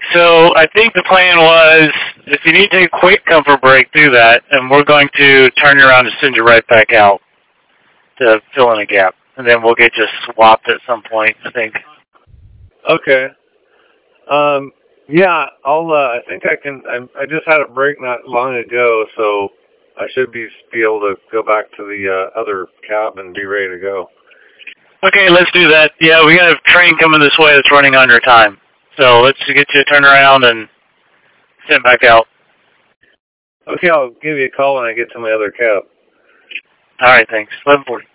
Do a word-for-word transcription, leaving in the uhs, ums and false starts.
so I think the plan was, if you need to take a quick comfort break, do that, and we're going to turn you around and send you right back out to fill in a gap, and then we'll get you swapped at some point, I think. Okay. Um, yeah, I'll, uh, I think I can, I, I just had a break not long ago, so I should be, be able to go back to the uh, other cab and be ready to go. Okay, let's do that. Yeah, we got a train coming this way that's running under time. So let's get you turned around and sent back out. Okay, I'll give you a call when I get to my other cab. All right, thanks. eleven forty.